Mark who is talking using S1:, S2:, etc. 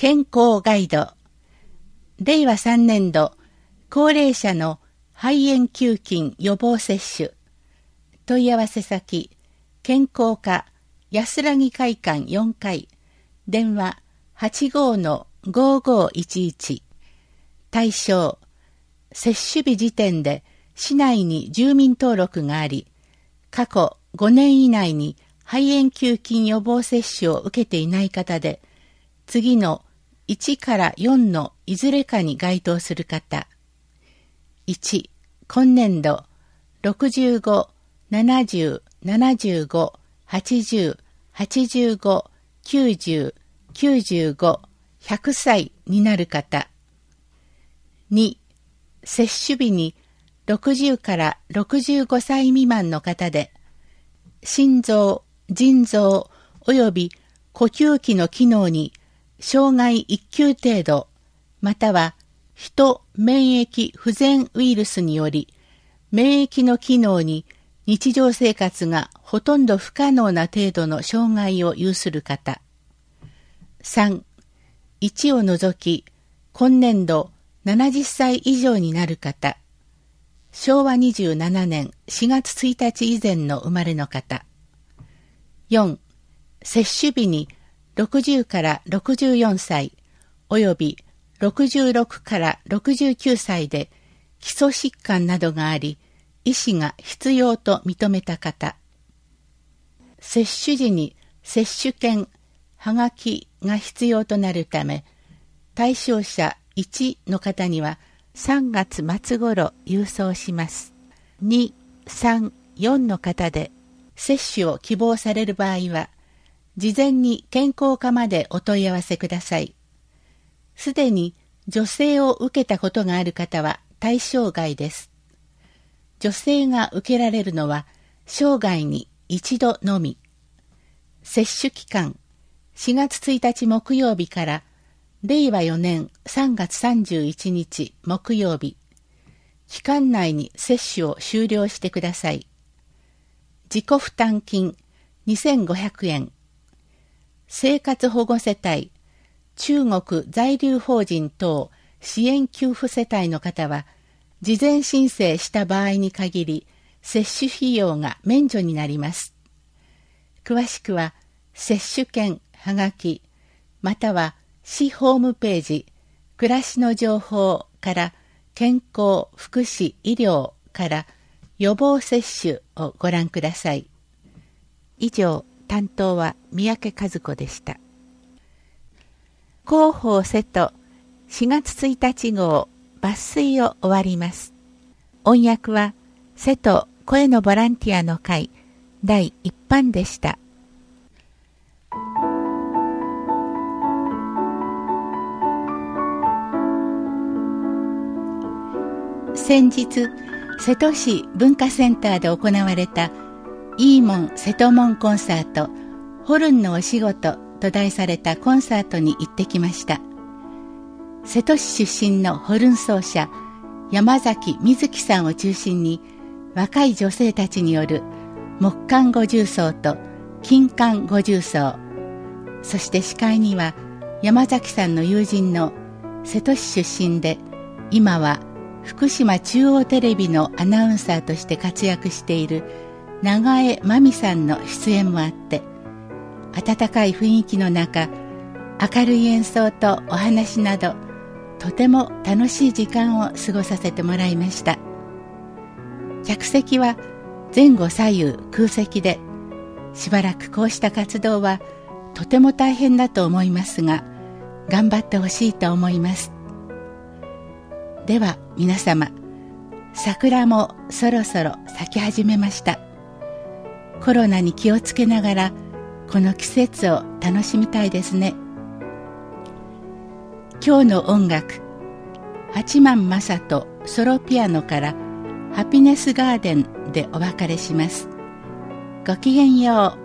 S1: 健康ガイド。令和3年度高齢者の肺炎球菌予防接種。問い合わせ先、健康課安らぎ会館4階、電話 85-5511。対象、接種日時点で市内に住民登録があり、過去5年以内に肺炎球菌予防接種を受けていない方で、次の1から4のいずれかに該当する方。1、今年度65、70、75、80、85、90、95、100歳になる方。2、接種日に60から65歳未満の方で、心臓、腎臓及び呼吸器の機能に障害1級程度、またはヒト免疫不全ウイルスにより、免疫の機能に日常生活がほとんど不可能な程度の障害を有する方。3、1を除き、今年度70歳以上になる方。昭和27年4月1日以前の生まれの方。4、接種日に60から64歳および66から69歳で基礎疾患などがあり、医師が必要と認めた方。接種時に接種券、はがきが必要となるため、対象者1の方には3月末頃郵送します。2、3、4の方で接種を希望される場合は、事前に健康課までお問い合わせください。すでに助成を受けたことがある方は対象外です。助成が受けられるのは生涯に一度のみ。接種期間、4月1日木曜日から令和4年3月31日木曜日。期間内に接種を終了してください。自己負担金2500円。生活保護世帯、中国在留邦人等支援給付世帯の方は、事前申請した場合に限り、接種費用が免除になります。詳しくは、接種券はがき、または市ホームページ、暮らしの情報から健康、福祉、医療から予防接種をご覧ください。以上、担当は三宅和子でした。広報瀬戸4月1日号抜粋を終わります。音訳は瀬戸声のボランティアの会第1版でした。先日、瀬戸市文化センターで行われたいいもん瀬戸門コンサートホルンのお仕事と題されたコンサートに行ってきました。瀬戸市出身のホルン奏者山崎瑞希さんを中心に若い女性たちによる木管五重奏と金管五重奏、そして司会には山崎さんの友人の瀬戸市出身で今は福島中央テレビのアナウンサーとして活躍している長江真美さんの出演もあって、温かい雰囲気の中、明るい演奏とお話など、とても楽しい時間を過ごさせてもらいました。客席は前後左右空席で、しばらくこうした活動はとても大変だと思いますが、頑張ってほしいと思います。では皆様、桜もそろそろ咲き始めました。コロナに気をつけながらこの季節を楽しみたいですね。今日の音楽、八幡正人ソロピアノからハピネスガーデンでお別れします。ごきげんよう。